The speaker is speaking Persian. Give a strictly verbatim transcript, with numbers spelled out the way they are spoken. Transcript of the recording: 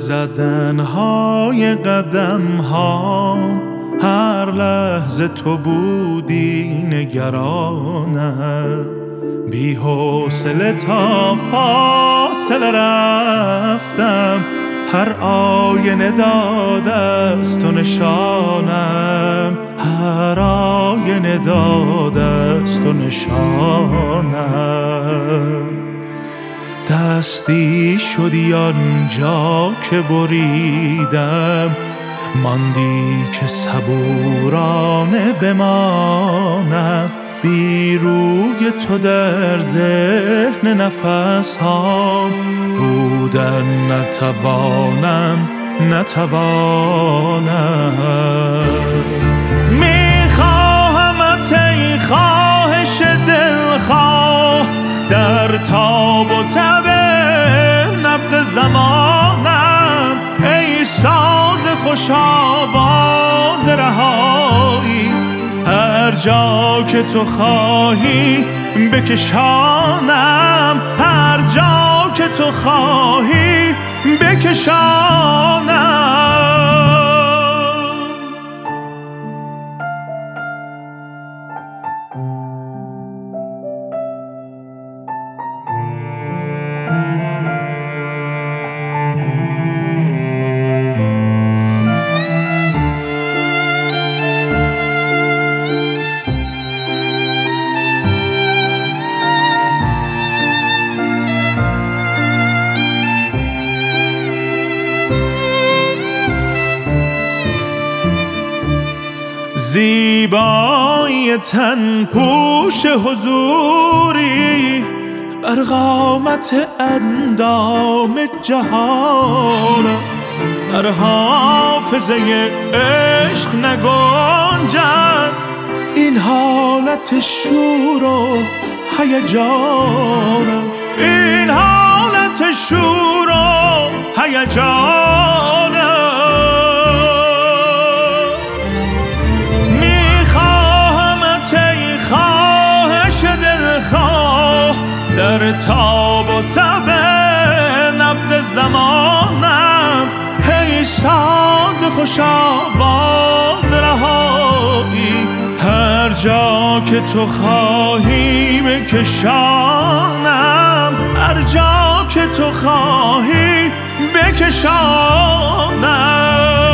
زدنهای قدم ها هر لحظه تو بودی نگرانم، بی حوصله تا فاصله رفتم، هر آینه داده است و نشانم، هر آینه داده است و نشانم. دستی شدی آنجا که بریدم، ماندی که صبورانه بمانم، بی روی تو در ذهن نفس ها بودن نتوانم نتوانم. میخواهمت ای خواهش دلخواه، در تاب و تب نبض زمانم، ای ساز خوش آواز رهایی، هر جا که تو خواهی بکشانم، هر جا که تو خواهی بکشانم. زیبایی تن پوش حضوری، بر قامت اندام جهانم، در حافظه عشق نگنجد این حالت شور و هیجانم، این حالت شور و هیجانم. در تاب و تب نبض زمانم، ای ساز خوش آواز رهایی، هر جا که تو خواهی بکشانم، هر جا که تو خواهی بکشانم.